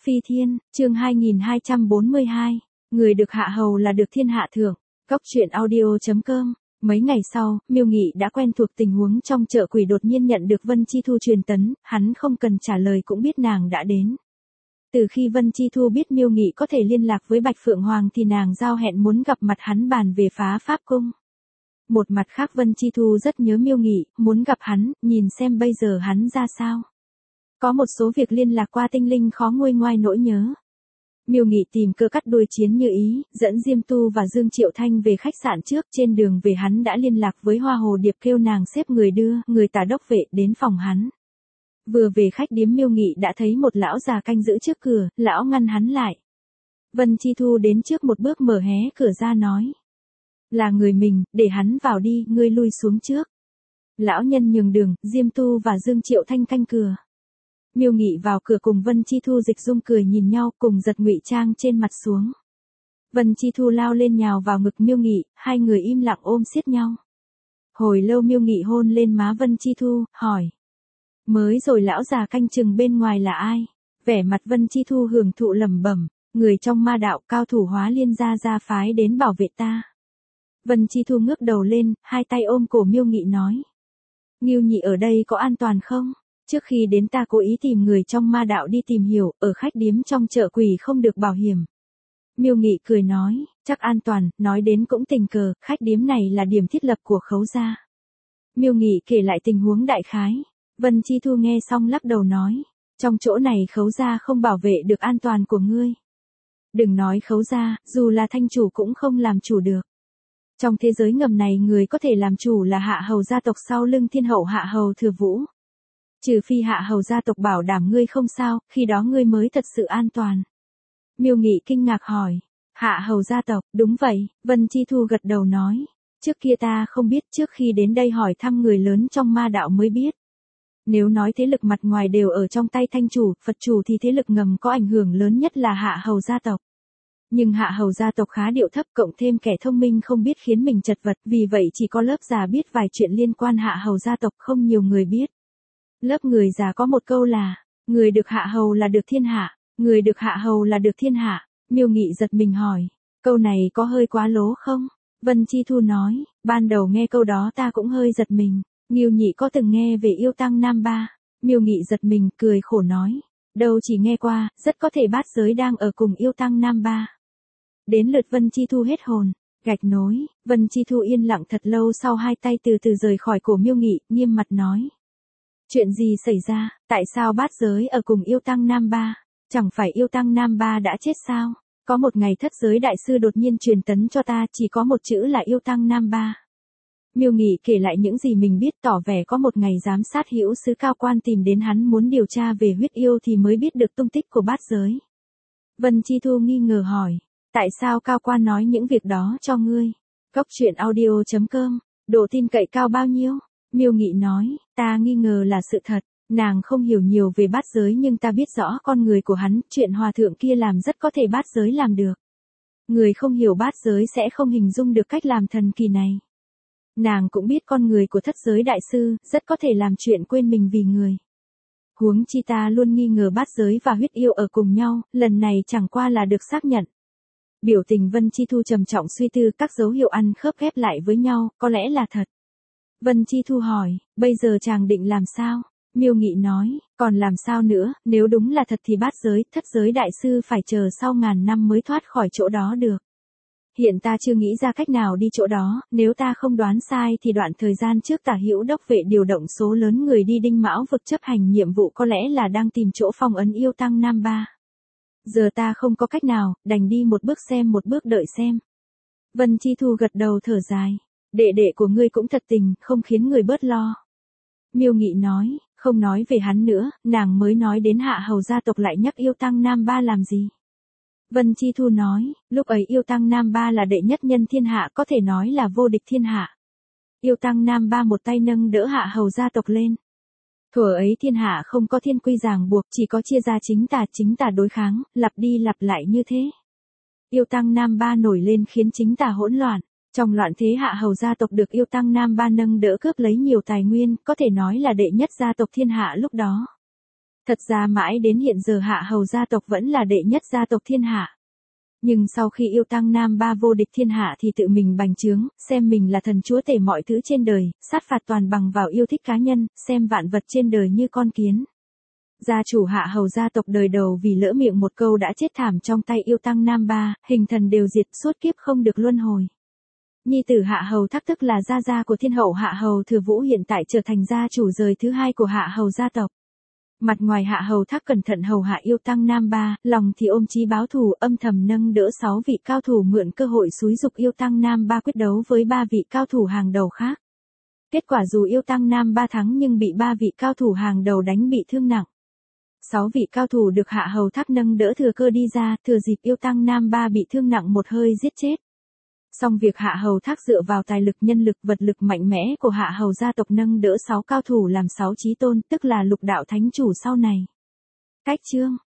Phi Thiên, chương 2242, người được hạ hầu là được thiên hạ thưởng. Cốc truyện audio.com. Mấy ngày sau, Miêu Nghị đã quen thuộc tình huống trong chợ quỷ đột nhiên nhận được Vân Chi Thu truyền tấn, hắn không cần trả lời cũng biết nàng đã đến. Từ khi Vân Chi Thu biết Miêu Nghị có thể liên lạc với Bạch Phượng Hoàng thì nàng giao hẹn muốn gặp mặt hắn bàn về phá pháp cung. Một mặt khác Vân Chi Thu rất nhớ Miêu Nghị, muốn gặp hắn, nhìn xem bây giờ hắn ra sao. Có một số việc liên lạc qua tinh linh khó nguôi ngoai nỗi nhớ. Miêu Nghị tìm cơ cắt đuôi chiến như ý, dẫn Diêm Tu và Dương Triệu Thanh về khách sạn trước, trên đường về hắn đã liên lạc với Hoa Hồ Điệp kêu nàng xếp người đưa, người tả đốc vệ đến phòng hắn. Vừa về khách điếm Miêu Nghị đã thấy một lão già canh giữ trước cửa, lão ngăn hắn lại. Vân Chi Thu đến trước một bước mở hé cửa ra nói. Là người mình, để hắn vào đi, ngươi lui xuống trước. Lão nhân nhường đường, Diêm Tu và Dương Triệu Thanh canh cửa. Miêu Nghị vào cửa cùng Vân Chi Thu Dịch Dung cười nhìn nhau cùng giật ngụy trang trên mặt xuống. Vân Chi Thu lao lên nhào vào ngực Miêu Nghị, hai người im lặng ôm siết nhau. Hồi lâu Miêu Nghị hôn lên má Vân Chi Thu, hỏi. Mới rồi lão già canh chừng bên ngoài là ai? Vẻ mặt Vân Chi Thu hưởng thụ lẩm bẩm, người trong ma đạo cao thủ Hóa Liên gia phái đến bảo vệ ta. Vân Chi Thu ngước đầu lên, hai tay ôm cổ Miêu Nghị nói. Nghiêu Nhị ở đây có an toàn không? Trước khi đến ta cố ý tìm người trong ma đạo đi tìm hiểu, ở khách điếm trong chợ quỷ không được bảo hiểm. Miêu Nghị cười nói, chắc an toàn, nói đến cũng tình cờ, khách điếm này là điểm thiết lập của Khấu gia. Miêu Nghị kể lại tình huống đại khái. Vân Chi Thu nghe xong lắc đầu nói, trong chỗ này Khấu gia không bảo vệ được an toàn của ngươi. Đừng nói Khấu gia, dù là thanh chủ cũng không làm chủ được. Trong thế giới ngầm này người có thể làm chủ là hạ hầu gia tộc sau lưng thiên hậu hạ hầu Thừa Vũ. Trừ phi hạ hầu gia tộc bảo đảm ngươi không sao, khi đó ngươi mới thật sự an toàn. Miêu Nghị kinh ngạc hỏi, hạ hầu gia tộc, đúng vậy, Vân Chi Thu gật đầu nói, trước kia ta không biết, trước khi đến đây hỏi thăm người lớn trong ma đạo mới biết. Nếu nói thế lực mặt ngoài đều ở trong tay thanh chủ, Phật chủ thì thế lực ngầm có ảnh hưởng lớn nhất là hạ hầu gia tộc. Nhưng hạ hầu gia tộc khá điệu thấp cộng thêm kẻ thông minh không biết khiến mình chật vật, vì vậy chỉ có lớp già biết vài chuyện liên quan hạ hầu gia tộc không nhiều người biết. Lớp người già có một câu là, người được hạ hầu là được thiên hạ, người được hạ hầu là được thiên hạ. Miêu Nghị giật mình hỏi, câu này có hơi quá lố không? Vân Chi Thu nói, ban đầu nghe câu đó ta cũng hơi giật mình. Nghiêu Nhị có từng nghe về yêu tăng Nam Ba? Miêu Nghị giật mình cười khổ nói, đâu chỉ nghe qua, rất có thể bát giới đang ở cùng yêu tăng Nam Ba. Đến lượt Vân Chi Thu hết hồn, gạch nối, Vân Chi Thu yên lặng thật lâu sau hai tay từ từ rời khỏi cổ Miêu Nghị, nghiêm mặt nói. Chuyện gì xảy ra, tại sao bát giới ở cùng yêu tăng Nam Ba? Chẳng phải yêu tăng Nam Ba đã chết sao? Có một ngày thất giới đại sư đột nhiên truyền tấn cho ta chỉ có một chữ là yêu tăng Nam Ba. Miêu Nghị kể lại những gì mình biết tỏ vẻ có một ngày giám sát hữu sứ cao quan tìm đến hắn muốn điều tra về huyết yêu thì mới biết được tung tích của bát giới. Vân Chi Thu nghi ngờ hỏi, tại sao cao quan nói những việc đó cho ngươi? Cốc truyện audio.com, độ tin cậy cao bao nhiêu? Miêu Nghị nói, ta nghi ngờ là sự thật, nàng không hiểu nhiều về bát giới nhưng ta biết rõ con người của hắn, chuyện hòa thượng kia làm rất có thể bát giới làm được. Người không hiểu bát giới sẽ không hình dung được cách làm thần kỳ này. Nàng cũng biết con người của thất giới đại sư, rất có thể làm chuyện quên mình vì người. Huống chi ta luôn nghi ngờ bát giới và huyết yêu ở cùng nhau, lần này chẳng qua là được xác nhận. Biểu tình Vân Chi Thu trầm trọng suy tư các dấu hiệu ăn khớp ghép lại với nhau, có lẽ là thật. Vân Chi Thu hỏi, bây giờ chàng định làm sao? Miêu Nghị nói, còn làm sao nữa, nếu đúng là thật thì bát giới, thất giới đại sư phải chờ sau ngàn năm mới thoát khỏi chỗ đó được. Hiện ta chưa nghĩ ra cách nào đi chỗ đó, nếu ta không đoán sai thì đoạn thời gian trước Tả Hữu đốc vệ điều động số lớn người đi Đinh Mão vực chấp hành nhiệm vụ có lẽ là đang tìm chỗ phong ấn yêu tăng Nam Ba. Giờ ta không có cách nào, đành đi một bước xem một bước đợi xem. Vân Chi Thu gật đầu thở dài, đệ đệ của ngươi cũng thật tình, không khiến người bớt lo. Miêu Nghị nói, không nói về hắn nữa, nàng mới nói đến hạ hầu gia tộc lại nhắc yêu tăng Nam Ba làm gì. Vân Chi Thu nói, lúc ấy yêu tăng Nam Ba là đệ nhất nhân thiên hạ có thể nói là vô địch thiên hạ. Yêu tăng Nam Ba một tay nâng đỡ hạ hầu gia tộc lên. Thuở ấy thiên hạ không có thiên quy ràng buộc chỉ có chia ra chính tà đối kháng, lặp đi lặp lại như thế. Yêu tăng Nam Ba nổi lên khiến chính tà hỗn loạn. Trong loạn thế hạ hầu gia tộc được yêu tăng Nam Ba nâng đỡ cướp lấy nhiều tài nguyên, có thể nói là đệ nhất gia tộc thiên hạ lúc đó. Thật ra mãi đến hiện giờ Hạ Hầu gia tộc vẫn là đệ nhất gia tộc thiên hạ. Nhưng sau khi yêu Tăng Nam Ba vô địch thiên hạ thì tự mình bành trướng, xem mình là thần chúa tể mọi thứ trên đời, sát phạt toàn bằng vào yêu thích cá nhân, xem vạn vật trên đời như con kiến. Gia chủ Hạ Hầu gia tộc đời đầu vì lỡ miệng một câu đã chết thảm trong tay yêu Tăng Nam Ba, hình thần đều diệt, suốt kiếp không được luân hồi. Nhi tử Hạ Hầu Thác tức là gia của thiên hậu Hạ Hầu Thừa Vũ hiện tại trở thành gia chủ đời thứ hai của Hạ Hầu gia tộc. Mặt ngoài Hạ Hầu Thác cẩn thận hầu hạ yêu Tăng Nam Ba, lòng thì ôm chí báo thù, âm thầm nâng đỡ 6 vị cao thủ mượn cơ hội xúi dục yêu Tăng Nam Ba quyết đấu với 3 vị cao thủ hàng đầu khác. Kết quả dù yêu Tăng Nam Ba thắng nhưng bị 3 vị cao thủ hàng đầu đánh bị thương nặng. 6 vị cao thủ được Hạ Hầu Thác nâng đỡ thừa cơ đi ra, thừa dịp yêu Tăng Nam Ba bị thương nặng một hơi giết chết. Song việc Hạ Hầu Thác dựa vào tài lực nhân lực vật lực mạnh mẽ của Hạ Hầu gia tộc nâng đỡ 6 cao thủ làm 6 chí tôn, tức là lục đạo thánh chủ sau này. Cách chương